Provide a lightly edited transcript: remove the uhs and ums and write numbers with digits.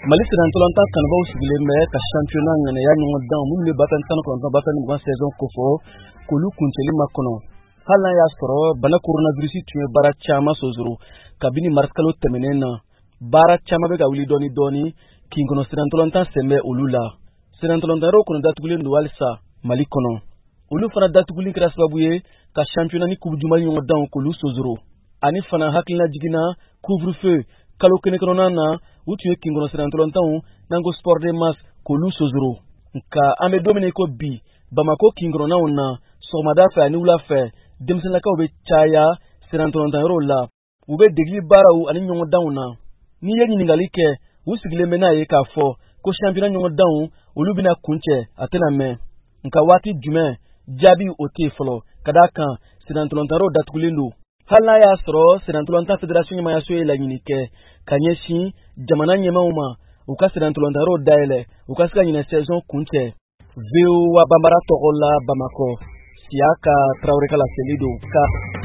Mali Sénantolanta kanbaw sigilen bɛ ka championnat ŋanaya ɲɔgɔn dan minnu bɛ BAFEN 19 BAFEN 20 saison kofɔ k'olu kuncɛli makɔnɔ. Hali n'a y'a sɔrɔ bana coronavirus tun ye baara caman sonsoro kabini mars kalo tɛmɛnen na. Baara caman bɛ ka wuli dɔɔni dɔɔni k'i kɔnɔ Sénantolanta sen bɛ olu la. Sénantolantaraw kɔnɔ datugulen don halisa Mali kɔnɔ. Olu fana datuguli kɛra sababu ye ka championnat ni coupe du Mali ɲɔgɔn dan k'olu sonsoro. Ani fana hakilina jiginna couvre-feu kalo kelen kɔnɔna na u tun ye kinkɔnɔ Sénantolantanw n'an ko sport de masse k'olu sonsoro. Nka an bɛ don min na i ko bi Bamako kinkɔnɔnaw na sɔgɔmada fɛ ani wula fɛ denmisɛnninlakaw bɛ caya Sénantolantanyɔrɔw la. U bɛ degeli baaraw ani ɲɔgɔn danw na. N'i ye ɲininkali kɛ u sigilen bɛ n'a ye k'a fɔ ko championnat ɲɔgɔn danw olu bɛna kuncɛ a tɛna mɛn. Nka waati jumɛn jaabi o tɛ yen fɔlɔ ka d'a kan Sénantolantanyɔrɔw datugulen don. Hali n'a y'a sɔrɔ Sénantolanta fédération ɲɛmaayaso ye laɲini kɛ ka ɲɛsin jamana ɲɛmaaw ma u ka Sénantolantanyɔrɔw dayɛlɛ u ka se ka ɲinɛ saison kuncɛ. VOA Bambara tɔgɔ la Bamako, Siyaka Traoré ka laseli don.